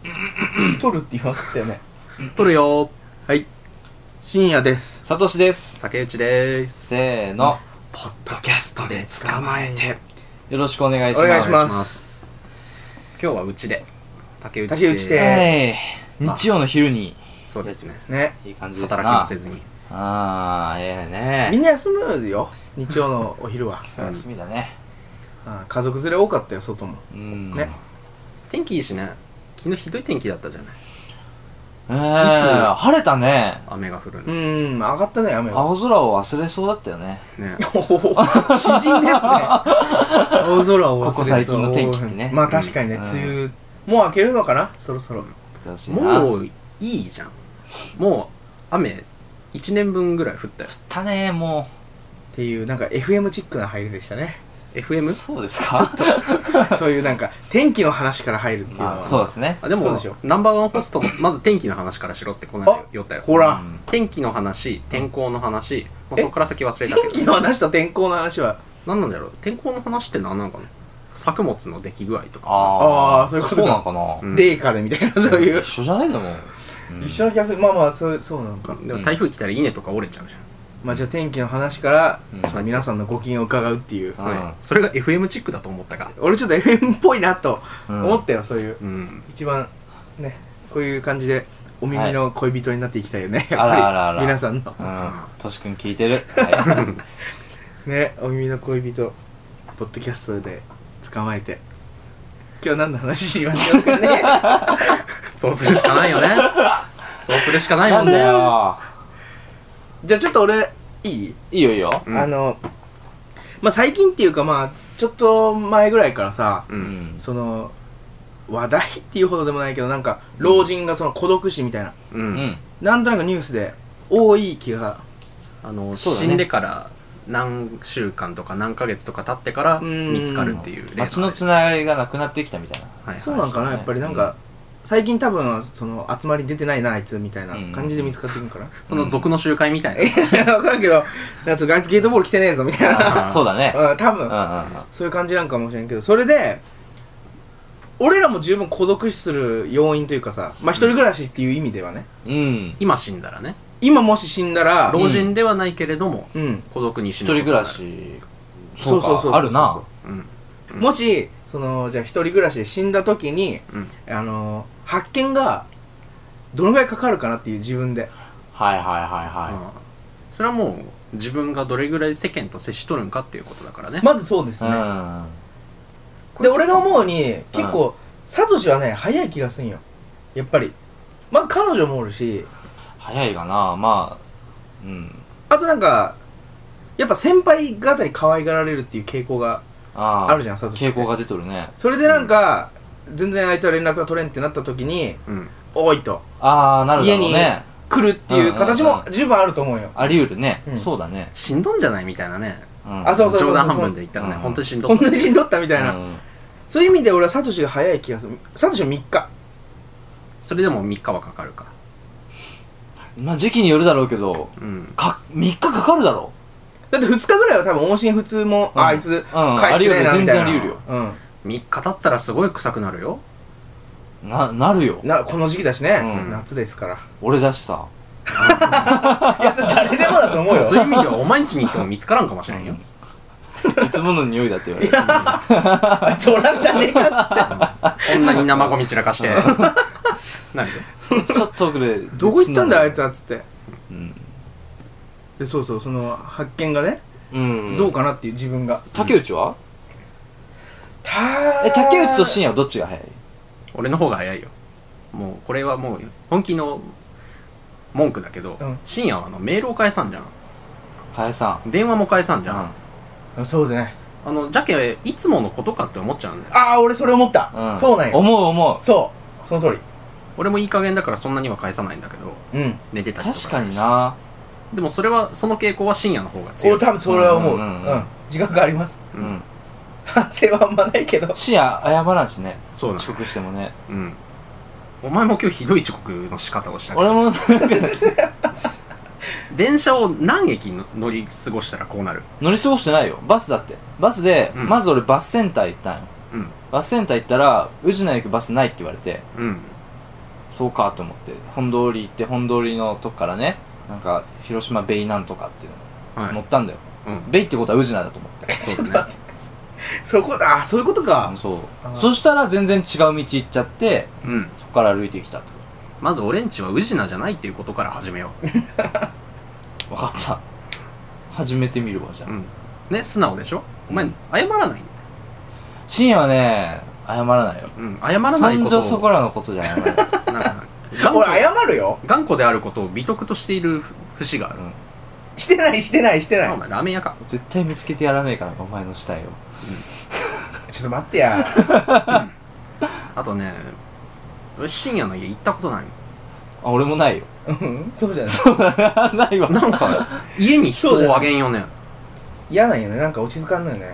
撮るって言わなかったよね。 撮るよ。 はい。深夜です。 さとしです。 竹内です。 せーの。 ポッドキャストで捕まえて。 よろしくお願いします。 お願いします。 今日はうちで。竹内で。 日曜の昼に。 そうですね。 いい感じですな。 働きもせずに。 ね。 みんな休むよ。日曜のお昼は。 休みだね。 家族連れ多かったよ、外も。ね。 天気いいしね。昨日ひどい天気だったじゃない。 晴れたね。 雨が降る上がったね、雨が。 青空を忘れそうだったよね。 詩人ですね。青空を忘れそう。 ここ最近の天気ってね。 まあ確かにね、梅雨もう明けるのかな、そろそろ。 もういいじゃん。もう雨1年分ぐらい降ったよ。 降ったね、もう。っていうなんか FM チックな入りでしたね。 FM？ そうですか？ そういうなんか天気の話から入るっていうのは、 そうですね。 でもナンバーワンホストもまず天気の話からしろってこの間言ったよ。 ほら、 天気の話、天候の話、もうそこから先忘れたけど。 天気の話と天候の話は何なんだろう。天候の話って何なのかな。作物の出来具合とか。 そういうことか。 そうなのかな。 冷夏でみたいな、そういう。 一緒じゃないでも。 一緒の気がする。まあそうなのか。 でも台風来たら稲とか折れちゃうじゃん。 まあじゃあ天気の話から皆さんのご機嫌を伺うっていう、 それが FM チックだと思ったか。 俺ちょっと FM っぽいなと思ったよ、そういう、一番ね、こういう感じでお耳の恋人になっていきたいよね、やっぱり皆さんの。 としくん聞いてる。 ね、お耳の恋人ポッドキャストで捕まえて、今日何の話しましょうかね。 そうするしかないよね。そうするしかないもんだよ。 じゃあちょっと俺いいいよ、 まあ最近っていうか、まあちょっと前ぐらいからさ、その話題っていうほどでもないけど、なんか老人がその孤独死みたいな、なんとなくニュースで多い気が、 死んでから何週間とか何ヶ月とか経ってから見つかるっていう例。 街のつながりがなくなってきたみたいな。 そうなんかな、やっぱりなんか最近多分その集まり出てないなあいつみたいな感じで見つかっていくから、 その族の集会みたいな。 分からんけど、なんかあいつゲートボール来てねえぞみたいな。 そうだね。 多分そういう感じなんかもしれんけど、それで俺らも十分孤独死する要因というかさ、まあ一人暮らしっていう意味ではね、 今死んだらね、 今もし死んだら老人ではないけれども孤独に死ぬ。 一人暮らし、そうあるな。 もしそのじゃあ一人暮らしで死んだ時に発見がどのぐらいかかるかなっていう、自分で。 それはもう自分がどれぐらい世間と接しとるんかっていうことだからね。 まずそうですね。で俺が思うに結構サトシはね早い気がすんよ、やっぱり。まず彼女もおるし、 早いかな。まああとなんかやっぱ先輩方に可愛がられるっていう傾向があるじゃん、サトシ。 傾向が出とるね。 それでなんか全然あいつは連絡が取れんってなった時に、おいと家に来るっていう形も十分あると思うよ。 あり得るね。そうだね。 しんどんじゃないみたいなね。 そう冗談半分で言ったらね、本当にしんどった。 本当にしんどったみたいな。そういう意味で俺はサトシが早い気がする。サトシは3日。 それでも3日はかかるか。 まあ時期によるだろうけど、3日かかるだろう。だって2日ぐらいは多分音信不通も、あいつ返してないなみたいな。全然あり得るよ。 3日経ったらすごい臭くなるよ。 なるよ。 この時期だしね、夏ですから。 俺だしさ。 いや、それ誰でもだと思うよ。 そういう意味ではお前んちに行っても見つからんかもしれんよ。 いつもの匂いだって言われる。 あいつおらんじゃねえかっつって。 こんなに生ゴミ散らかして。何でちょっと遅れ。 どこ行ったんだあいつはっつって。で、その発見がね、どうかなっていう自分が。 竹内は？竹内と深夜はどっちが早い？ 俺の方が早いよ。もうこれはもう本気の文句だけど、深夜はメールを返さんじゃん。 返さん。 電話も返さんじゃん。 そうだね。 じゃけいつものことかって思っちゃうんだよ。 俺それ思った。そうなんよ。 思う。 その通り。 俺もいい加減だからそんなには返さないんだけど、寝てたりとか。 確かにな。 でもそれはその傾向は深夜の方が強い。 多分それは思う。自覚あります。反省はあんまないけど。 深夜謝らんしね。 そうだ。 遅刻してもね。 お前も今日ひどい遅刻の仕方をしたけど。俺も電車を何駅乗り過ごしたらこうなる？ 乗り過ごしてないよ。バスだって。バスで、まず俺バスセンター行ったんよ。バスセンター行ったら宇品行くバスないって言われて、 そうかと思って本通り行って、本通りのとこからね、なんか広島ベイなんとかっていうの乗ったんだよ、ベイってことは宇品だと思って。 そうだねそこだ、そういうことか。 そうそしたら全然違う道行っちゃって、そこから歩いてきたと。 まず俺んちは宇品じゃないっていうことから始めよう。 分かった、始めてみるわ。じゃあね、素直でしょ。お前謝らない。 深夜はね謝らないよ。 謝らないことを、 そんじょそこらのことじゃ謝らない。 なんか俺謝るよ。 頑固であることを美徳としている節がある。 してないしてないしてない。 お前ラーメン屋か。 絶対見つけてやらねえからお前の死体を。 ちょっと待ってや。 あとね、深夜の家行ったことないの。 あ、俺もないよ。 そうじゃない。 そうだね、ないわ。 なんか家に人をあげんよね。 嫌なんよね、なんか落ち着かんのよね。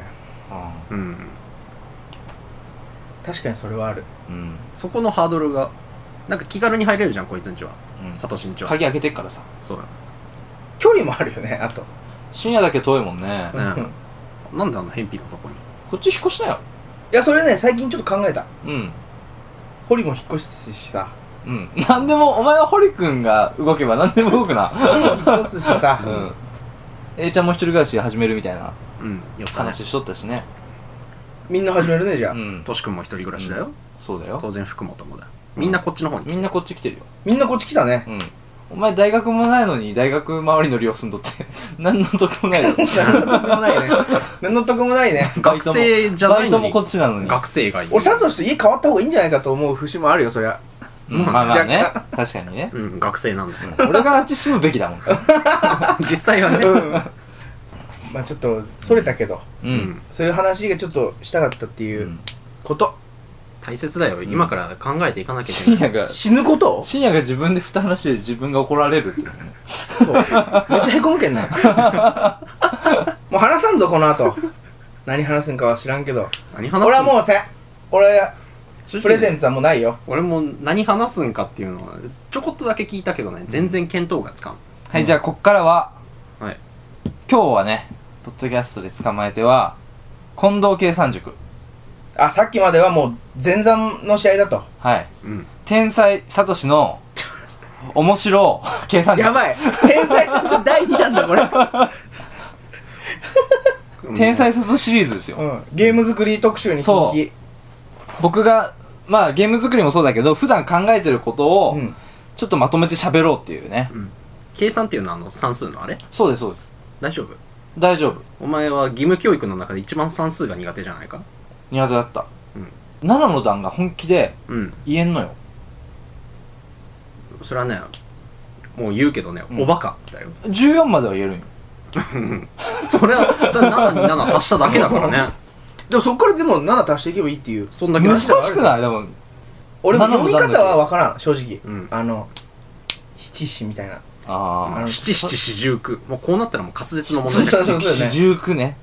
確かにそれはある。 そこのハードルがなんか気軽に入れるじゃん、こいつんちは。サトシんちは鍵開けてっからさ。 そうだ。 距離もあるよね。あと深夜だけ遠いもんね。 なんであの偏僻なとこに。 こっち引っ越しなよ。 いや、それね、最近ちょっと考えた。堀も引っ越すしさ。 なんでもお前は堀くんが動けば何でも動くな。 引っ越すしさ。 A ちゃんも一人暮らし始めるみたいな話しとったしね。 みんな始めるね、じゃあ。 トシ君も一人暮らしだよ。 そうだよ。 当然福本もだ。みんなこっちの方に。 みんなこっち来てるよ。 みんなこっち来たね。 お前大学もないのに大学周りの寮住んどって何の得もないよ。 何の得もないね。何の得もないね。 学生じゃないのに。 バイトもこっちなのに。 学生がいい。 俺サトシと家変わった方がいいんじゃないかと思う節もあるよ、そりゃ。 まあまあね、確かにね。 学生なんだ。 俺があっち住むべきだもん。 実際はね。 まあちょっとそれたけど、そういう話がちょっとしたかったっていうこと。 大切だよ。今から考えていかなきゃいけない。 死ぬこと？ 深夜が自分で振った話で自分が怒られるって。 そう。めっちゃへこむけんね。もう話さんぞ、この後。何話すんかは知らんけど。 何話すん？ 俺はもう俺、プレゼンツはもうないよ。 俺も何話すんかっていうのはちょこっとだけ聞いたけどね、全然見当がつかん。 はい、じゃあこっからは、今日はね、ポッドキャストで捕まえては近藤計算塾。 あ、さっきまではもう前座の試合だと。 はい、天才サトシの面白計算塾。 やばい、天才サトシ第2弾だこれ。 天才サトシシリーズですよ。 ゲーム作り特集に続き。 僕がまあゲーム作りもそうだけど普段考えてることをちょっとまとめて喋ろうっていうね。 計算っていうのは算数のあれ？ そうですそうです。 大丈夫？ 大丈夫。 お前は義務教育の中で一番算数が苦手じゃないか？ 苦手だった。7の段が本気で言えんのよ。 それはね、もう言うけどね、おバカだよ。 14までは言えるんよ。 それは7に7足しただけだからね。 でもそっからでも7足していけばいいっていう、 そんだけ難しくない？でも俺も読み方は分からん、正直。七七みたいな。 七七四十九。もうこうなったらもう滑舌の問題だ。 四十九ね。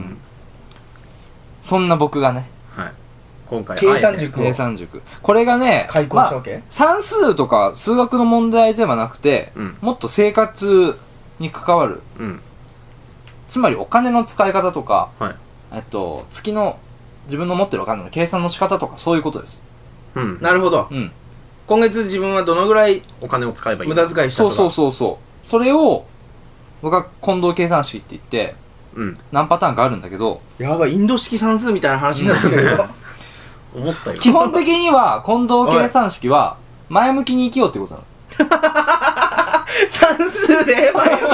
そんな僕がね、 今回計算塾。 計算塾。これがね、 開講したわけ？ 算数とか数学の問題ではなくて、もっと生活に関わる。つまりお金の使い方とか、月の自分の持ってるお金の計算の仕方とかそういうことです。 なるほど。今月自分はどのぐらいお金を使えばいい、 無駄遣いしたとか。 そうそれを僕は近藤計算式って言って何パターンかあるんだけど、 やばい、インド式算数みたいな話になってるけど思ったよ。 基本的には近藤計算式は前向きに生きようってことなの。 算数で前向きに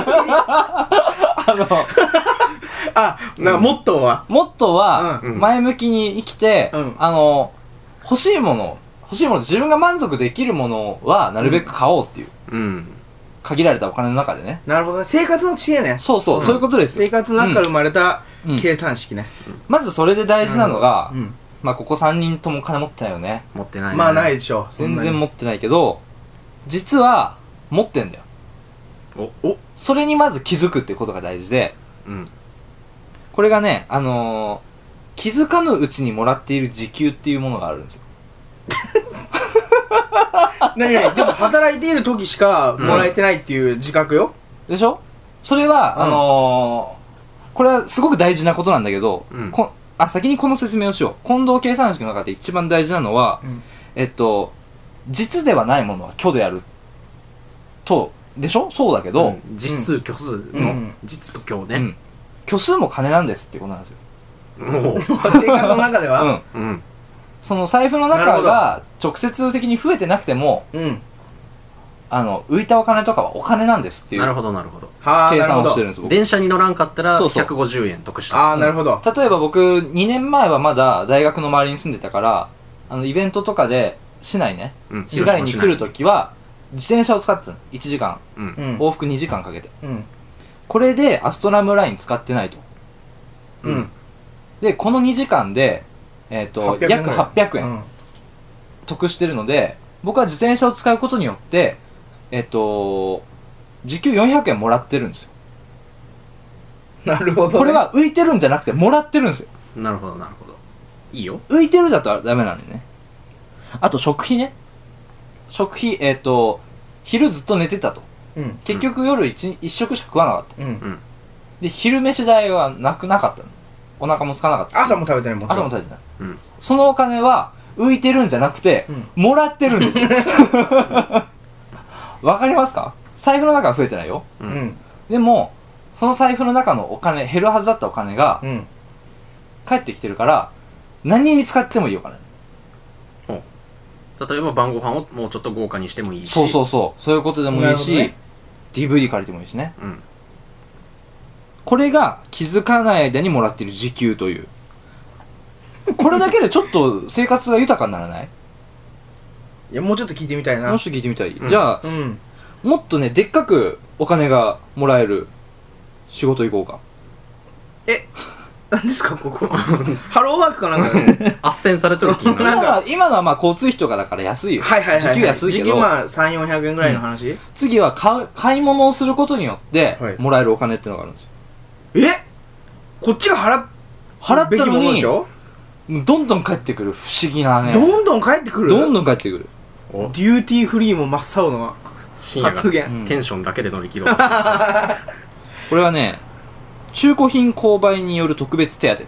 モットーは前向きに生きて、欲しいもの、自分が満足できるものはなるべく買おうっていう、限られたお金の中でね。 なるほどね、生活の知恵ね。 そういうことです。 生活の中から生まれた計算式ね。 まずそれで大事なのが、まあここ3人とも金持ってないよね。 持ってないね。 まあないでしょう。 全然持ってないけど、実は持ってんだよ。それにまず気づくっていうことが大事で、これがね、気づかぬうちにもらっている時給っていうものがあるんですよ。 でも働いている時しかもらえてないっていう自覚よ。 でしょ？それは、これはすごく大事なことなんだけど、先にこの説明をしよう。近藤計算式の中で一番大事なのは、 実ではないものは虚であるとでしょ。そうだけど、 実数虚数の実と虚ね、 虚数も金なんですっていうことなんですよ。 生活の中ではその財布の中が直接的に増えてなくても、浮いたお金とかはお金なんですっていう。 なるほどなるほど。 計算をしてるんです。 電車に乗らんかったら150円得した。 ああ、なるほど。 例えば僕2年前はまだ大学の周りに住んでたから、イベントとかで市内ね、市街に来るときは自転車を使ってたの。1時間、往復2時間かけて、これでアストラムライン使ってないと。でこの2時間で約800円得してるので、僕は自転車を使うことによって時給400円もらってるんですよ。 なるほど、ね、 これは浮いてるんじゃなくてもらってるんですよ。 なるほどなるほど。いいよ。 浮いてるだとダメなんでね。あと食費ね。食費昼ずっと寝てたと、結局夜一食しか食わなかった、で昼飯代はなかったの。お腹も空かなかった。 朝も食べてないもん。 朝も食べてない、そのお金は浮いてるんじゃなくて、もらってるんですよ。わかりますか？財布の中は増えてないよ、でもその財布の中のお金、減るはずだったお金が、返ってきてるから何に使ってもいいお金。 例えば晩ご飯をもうちょっと豪華にしてもいいし、 そういうことでもいいし、ね、DVD 借りてもいいしね、これが気づかない間にもらっている時給という。これだけでちょっと生活が豊かにならない？ いや、もうちょっと聞いてみたいな。 もうちょっと聞いてみたい、じゃあ、もっとね、でっかくお金がもらえる仕事行こうか。 何ですかここ？ハローワークかなんかね。斡旋されてる気になる。 今のはまあ交通費とかだから安いよ。時給安いけど。 時給まあ3、400円ぐらいの話、 次は買い物をすることによってもらえるお金っていうのがあるんですよ。 こっちが払ったのにどんどん返ってくる不思議なね。 どんどん返ってくる。 どんどん返ってくる。 デューティーフリーも真っ青の発言。 テンションだけで乗り切ろう。 これはね、中古品購買による特別手当っていう。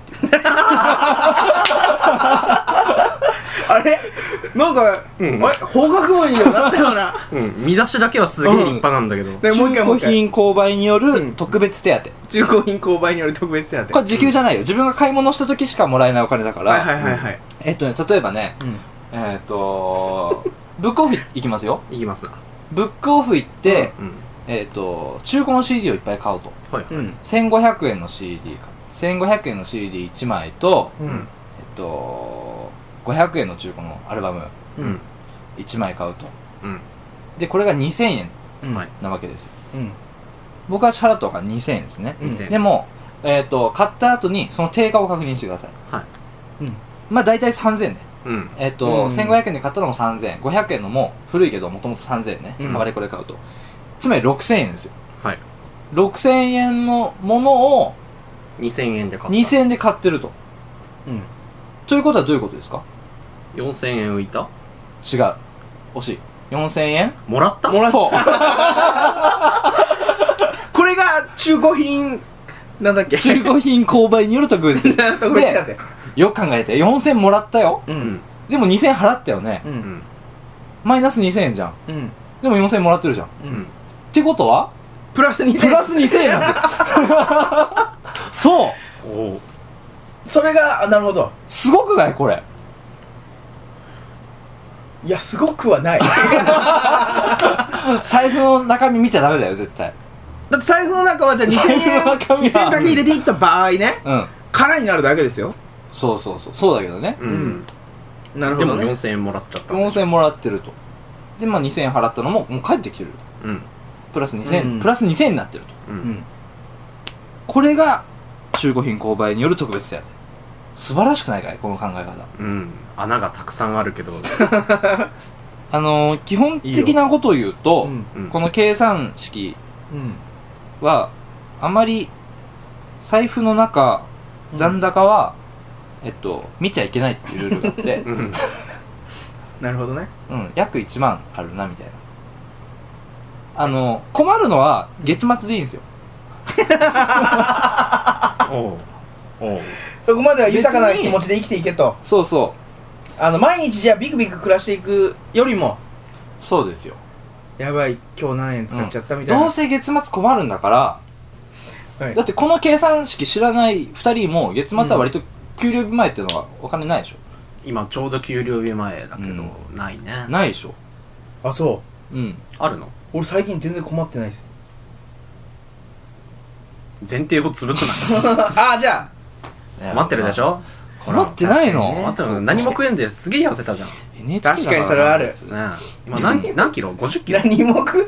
あれなんか、法学部になったような。 見出しだけはすげえ立派なんだけど。 中古品購買による特別手当。 中古品購買による特別手当。 これ時給じゃないよ。自分が買い物した時しかもらえないお金だから。例えばね、ブックオフ行きますよ。 行きますな。 ブックオフ行って、中古の CD をいっぱい買うと。1500円の CD 1500円の CD1 枚と、500円の中古のアルバム1枚買うと、でこれが2000円なわけですよ、僕が支払ったのが2000円ですね、でも、買った後にその定価を確認してください、まあ大体3000円ね、1500円で買ったのも3000円、500円のも古いけどもともと3000円ね、タワレコで買うと、つまり6000円ですよ、6000円のものを 2000円で買った。 2000円で買ってると。ということはどういうことですか？ 4000 円浮いた？ 違う。惜しい。4000円もらった？ そう。 これが中古品、なんだっけ？ 中古品購買による特別で、よく考えて、4000円もらったよ。でも2000円払ったよね。マイナス2000円じゃん。でも4000円もらってるじゃん。ってことはプラス2000円。 プラス2000円なんだよ。そう。 それが、なるほど。 すごくないこれ。 いや、すごくはない。 財布の中身見ちゃダメだよ、絶対。 だって財布の中はじゃあ2000円だけ入れていった場合ね、空になるだけですよ。 そうだけどね。 なるほど、ね。 でも4000円もらっちゃった。 4000円もらってると。で、まあ2000円払ったのも、もう返ってきてる。プラス2000円、プラス2000円になってると。これが、中古品購買による特別手当。素晴らしくないかいこの考え方。 穴がたくさんあるけど基本的なことを言うと、この計算式はあまり財布の中、残高は見ちゃいけないっていうルールがあってなるほどね。 約1万あるなみたいな。困るのは月末でいいんですよ。 そこまでは豊かな気持ちで生きていけと。 そう。 毎日じゃあビクビク暮らしていくよりも、 そうですよ。 やばい今日何円使っちゃったみたいな、 どうせ月末困るんだから、 はい、 だってこの計算式知らない2人も月末は割と給料日前っていうのはお金ないでしょ。 今ちょうど給料日前だけど、ないね。 ないでしょ。 あ、そう。 あるの？ 俺最近全然困ってないです。 前提を潰すな。 あ、じゃあ困ってるでしょ。 困ってないの？ 困ってる。何も食えんですげえ痩せたじゃん。 確かにそれはあるね。 今何キロ？50キロ？ 何目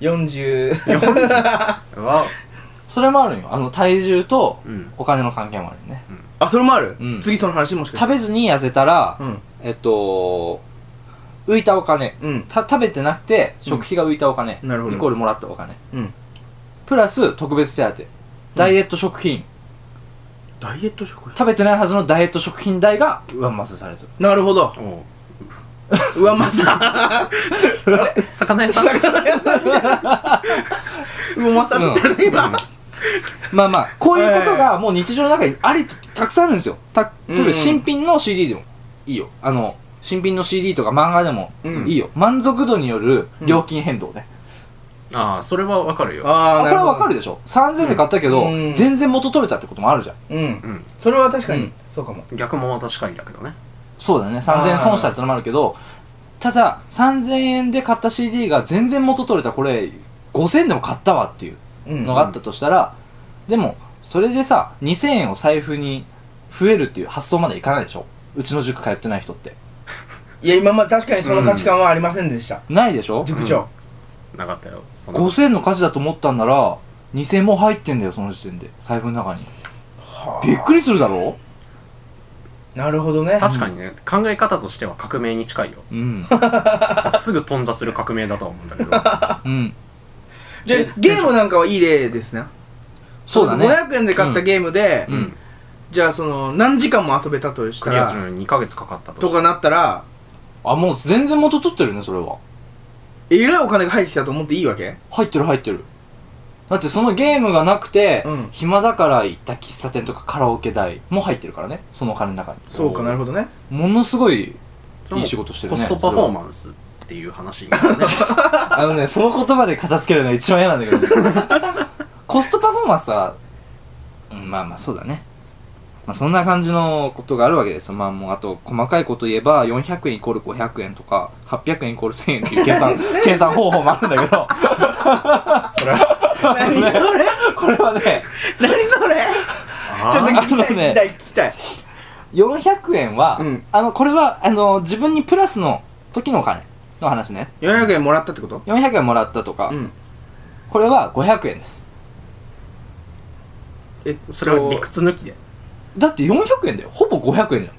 40。 それもあるよ。体重とお金の関係もあるよね。 あ、それもある？次その話もしかして。 食べずに痩せたら、浮いたお金、食べてなくて食費が浮いたお金、イコールもらったお金、プラス特別手当、ダイエット食品、 ダイエット食品、 食べてないはずのダイエット食品代が上乗せされてる。 なるほど。上乗せ魚屋さんみたいな。 上乗せってる今。 まあまあこういうことがもう日常の中にありとたくさんあるんですよ。例えば新品の CD でもいいよ。新品の CD とか漫画でもいいよ。満足度による料金変動ね。 ああ、それはわかるよ。 これはわかるでしょ。3000円で買ったけど全然元取れたってこともあるじゃん。 それは確かにそうかも。 逆も確かにだけどね。 そうだね。3000円損したってのもあるけど、ただ3000円で買った CD が全然元取れた、これ5000円でも買ったわっていうのがあったとしたら、でもそれでさ2000円を財布に増えるっていう発想までいかないでしょ。うちの塾通ってない人って。 いや、今まで確かにその価値観はありませんでした。 ないでしょ塾長。 なかったよ。 5000円の価値だと思ったんなら2000円も入ってんだよ、その時点で財布の中に。びっくりするだろ。 なるほどね。 確かにね、考え方としては革命に近いよ。すぐ頓挫する革命だとは思うんだけど。 じゃあゲームなんかはいい例ですね。 そうだね。 500円で買ったゲームで、じゃあ何時間も遊べたとしたら、 クリアするのに2ヶ月かかったとかなったら、 あ、もう全然元取ってるね、それは。 えらいお金が入ってきたと思っていいわけ？ 入ってる入ってる。だってそのゲームがなくて、暇だから行った喫茶店とかカラオケ代も入ってるからね、そのお金の中に。 そうか、なるほどね。 ものすごいいい仕事してるね。 コストパフォーマンスっていう話になるね。 その言葉で片付けるのが一番嫌なんだけど、コストパフォーマンスは、まあまあそうだね。まあそんな感じのことがあるわけですよ。まあもうあと細かいこと言えば400円イコール500円とか800円イコール1000円っていう計算方法もあるんだけど何それこれはね、 何それちょっと聞きたい。 400円は、これは自分にプラスの時のお金の話ね。 400円もらったってこと？ 400 円もらったとか、これは500円です。 それは理屈抜きで。 だって400円だよ。ほぼ500円じゃん。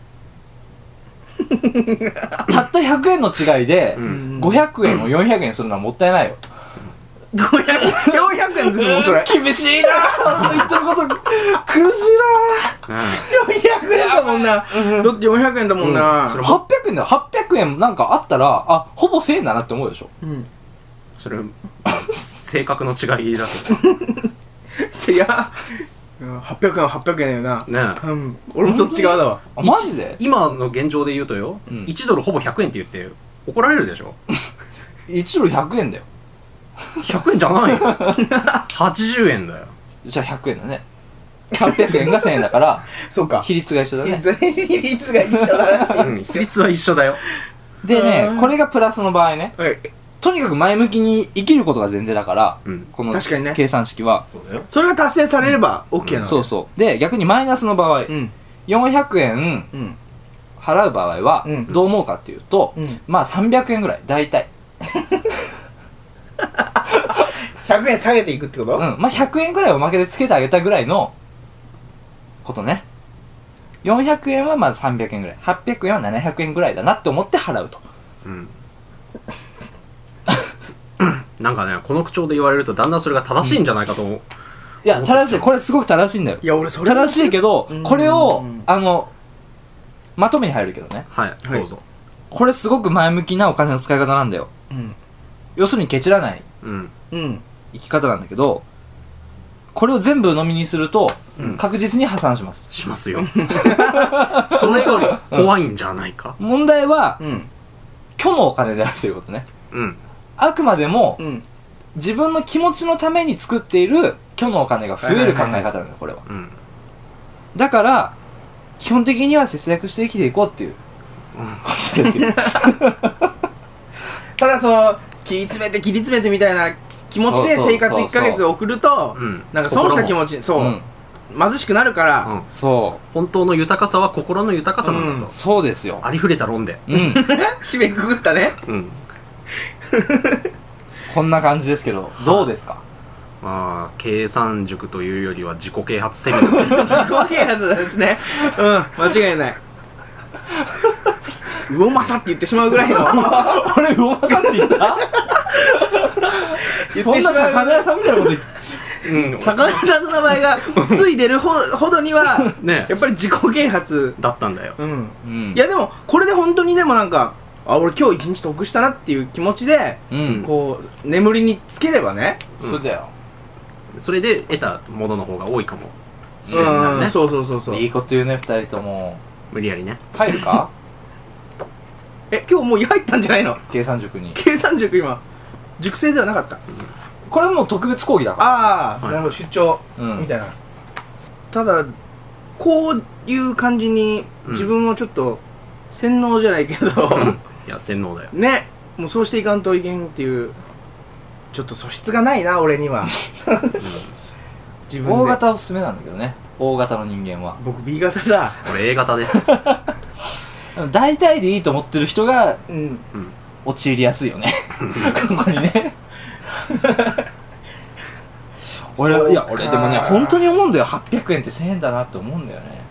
たった100円の違いで、500円を400円するのはもったいないよ。 400円ですもん、それ。 厳しいなぁ。言ってること苦しいなぁ。400円だもんな。だって400円だもんな。 800円だよ。800円なんかあったら、あ、ほぼ1000円だなって思うでしょ。 それ、性格の違いだと。 いや、800円は800円だよな。 ね俺もそっち側だわ。 マジで？ 今の現状で言うとよ、1ドルほぼ100円って言って怒られるでしょ。 1ドル100円だよ。 100円じゃないよ。80円だよ。 じゃあ100円だね。800円が1000円だから、 そうか。 比率が一緒だね。 比率が一緒だらしい。 比率は一緒だよ。 でね、これがプラスの場合ね。とにかく前向きに生きることが前提だから、この計算式は。 それが達成されれば OK なの。 そうそう。で、逆にマイナスの場合、400円払う場合は、どう思うかっていうと、まあ300円ぐらい、大体。 100円下げていくってこと？ まあ100円ぐらいおまけでつけてあげたぐらいのことね。400円はまず300円ぐらい、800円は700円ぐらいだなって思って払うと。 なんかね、この口調で言われるとだんだんそれが正しいんじゃないかと思う。 いや、正しい。これすごく正しいんだよ。 いや、俺それ正しいけど、これを、まとめに入るけどね。 はい、どうぞ。 これすごく前向きなお金の使い方なんだよ。要するにケチらない生き方なんだけど、 これを全部飲みにすると、確実に破産します。 しますよ。それより怖いんじゃないか。 問題は、虚のお金であるということね。あくまでも、自分の気持ちのために作っている虚のお金が増える考え方なんだよ、これは。だから、基本的には節約して生きていこうっていうことですよ。 ただその、切り詰めてみたいな気持ちで生活1ヶ月送ると、なんか損した気持ち、そう、貧しくなるから、 そう。本当の豊かさは心の豊かさなんだと。 そうですよ。 ありふれた論で。 締めくくったね。 こんな感じですけど、どうですか？ まあ、計算塾というよりは自己啓発セミナー。 自己啓発ですね。間違いない。魚政って言ってしまうぐらいの。 俺魚政って言った？そんな魚屋さんみたいなこと言って。 魚屋さんの名前がついでるほどには、やっぱり自己啓発だったんだよ。 いやでも、これで本当にでもなんか、俺今日一日得したなっていう気持ちで、こう、眠りにつければね。 そうだよ。 それで得たものの方が多いかもしれないね。 そう。 いいこと言うね、2人とも。 無理やりね。 入るか？ 今日もう入ったんじゃないの？ 計算塾に。 計算塾今、塾生ではなかった。 これはもう特別講義だから。 ああ、なるほど、出張、みたいな。ただ、こういう感じに自分をちょっと、洗脳じゃないけど、 いや、洗脳だよ。 ね、もうそうしていかんといけんっていう、ちょっと素質がないな、俺には。 自分で。大型おすすめなんだけどね。大型の人間は。 僕 B 型だ。 俺 A 型です。 大体でいいと思ってる人が、陥りやすいよね。ここにね。俺でもね、本当に思うんだよ。800円って1000円だなって思うんだよね。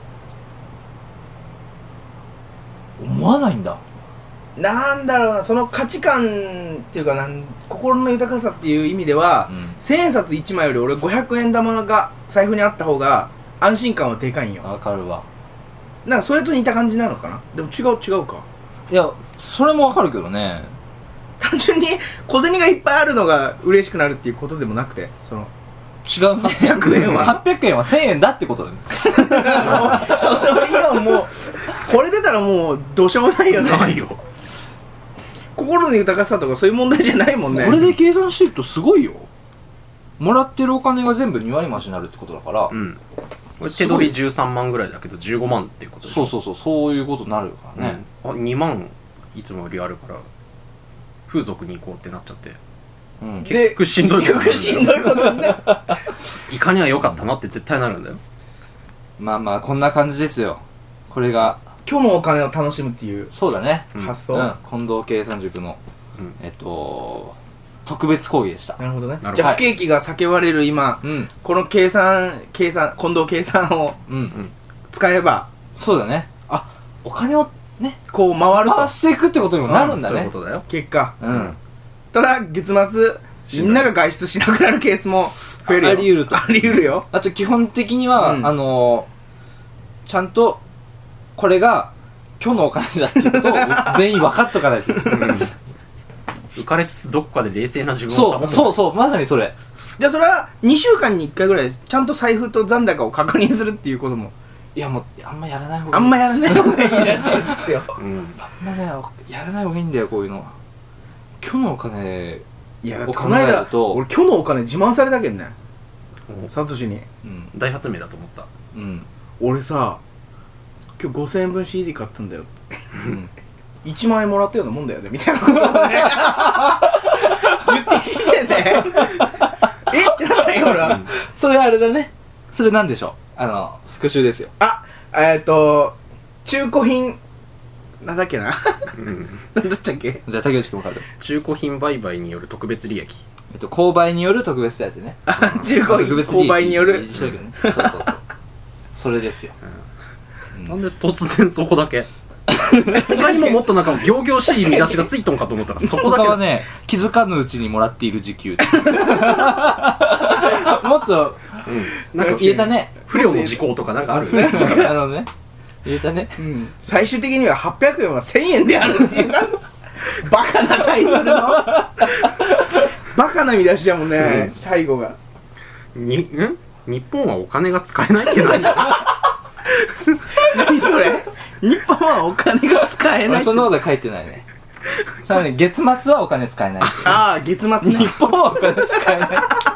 思わないんだ。 なんだろうな、その価値観っていうか心の豊かさっていう意味では、1000円札1枚より俺500円玉が財布にあった方が安心感はでかいんよ。 わかるわ。 なんかそれと似た感じなのかな。でも違うか。 いや、それもわかるけどね。 単純に小銭がいっぱいあるのが嬉しくなるっていうことでもなくて、その違う。800円は800円は1000円だってことだよ。 その理論もうこれ出たらもうどうしようもないよね。 ないよ。 心の豊かさとかそういう問題じゃないもんね。 これで計算してるとすごいよ。もらってるお金が全部2割増しになるってことだから。 手取り13万ぐらいだけど15万っていうことで。 そういうことになるからね。 2万いつもよりあるから風俗に行こうってなっちゃって、 結構しんどいことね。 いかには良かったなって絶対なるんだよ。 まあこんな感じですよ。これが今日のお金を楽しむっていう。 そうだね。 発想。 近藤計算塾の特別講義でした。 なるほどね。じゃあ不景気が叫ばれる今、この近藤計算を使えば、 そうだね。お金をね、 こう回していくってことにもなるんだね。 そういうことだよ。 結果。ただ月末みんなが外出しなくなるケースも増えるよ。あり得るよ。 あと基本的にはちゃんとこれが今日のお金だっていうことを全員分かっとかないと。 浮かれつつどっかで冷静な自分を保つ。 そうまさにそれ。 じゃあそれは2週間に1回ぐらいちゃんと財布と残高を確認するっていうことも。 いやもうあんまやらない方がいい。 あんまやらない方がいいですよ。 あんまねやらない方がいいんだよ、こういうのは。今日のお金を考えると。 俺今日のお金自慢されたけんね、サトシに。 大発明だと思った。 俺さ今日5000円分 CD 買ったんだよ。1万円もらったようなもんだよねみたいなことをね言ってきてね。ってなったよ俺は。 それあれだね。それなんでしょう、復習ですよ。 中古品なんだっけな。なんだったっけ。 じゃあ竹内君分かる。 中古品売買による特別利益。 購買による特別だってね。 中古品購買による。 そうそれですよ。 なんで突然そこだけ。他にももっとなんか仰々しい見出しがついとんかと思ったらそこだけ。 他はね、気づかぬうちにもらっている時給。もっとなんか言えたね。 不良の時効とかなんかあるね。 ね。言えたね。 最終的には800円は1000円であるっていうな。バカなタイトルのバカな見出しじゃもんね、最後が。 日本はお金が使えないって何何それ。日本はお金が使えない。 そんなことは書いてないね。さらに月末はお金使えない。 ああ、月末な。 日本はお金使えない。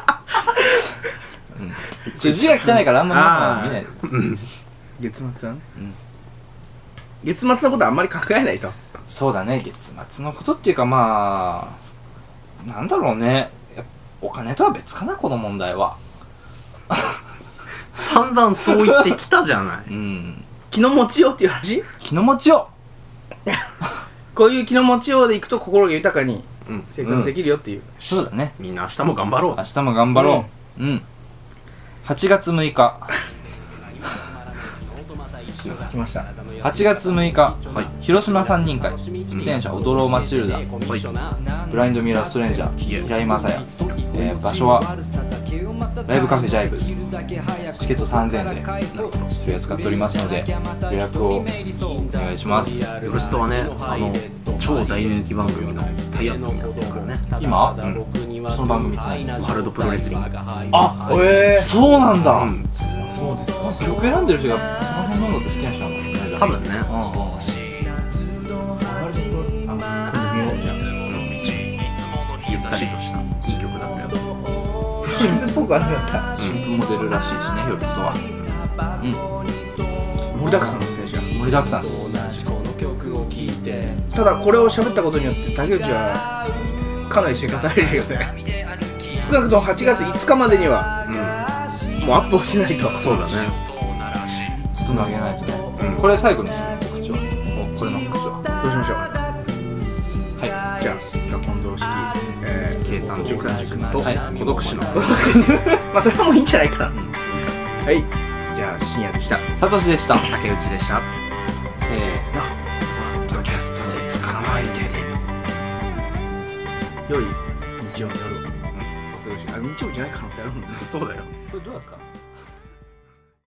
字が汚いからあんま見ない。 月末はね。月末のことはあんまり考えないと。 そうだね、月末のことっていうかまあ、なんだろうね。お金とは別かな、この問題は。 散々そう言ってきたじゃない。 気の持ちようっていう話。 気の持ちようこういう気の持ちようでいくと心が豊かに生活できるよっていう。 そうだね。 みんな明日も頑張ろう。 明日も頑張ろう。8月6日。 来ました。 8月6日、広島3人会、出演者踊ろうマチルダ、ブラインドミラーストレンジャー、平井正也、場所はライブカフェジャイブ、チケット3000円で取り扱っておりますので予約をお願いします。 ヨルストはね、超大人気番組のタイアップになってるからね。 今？その番組って何？ ワールドプロレスリング。 あ、そうなんだ。 そうですか。 曲選んでる人がその辺ののって好きな人なの？ 多分ね。ゆったりとしたいい曲だったよ。 フェスっぽくはなかった。 新婦モデルらしいしね、ヨルストは。 盛りだくさんですね、じゃあ。 盛りだくさんです。 ただこれを喋ったことによって竹内はかなり進化されるよね。少なくとも8月5日までにはもうアップをしないと。 そうだね。 ちょっと投げないとね。これ最後にする告知は。これの告知はどうしましょう。 はい。 じゃあ近藤式計算塾と孤独死のまあそれはもういいんじゃないかな。はい。じゃあ深夜でした。 サトシでした。 竹内でした。 せーの。ポッドキャストで捕まえてね。 良い日曜の夜を。日曜じゃない可能性あるもんね。 そうだよ。 これどうやった？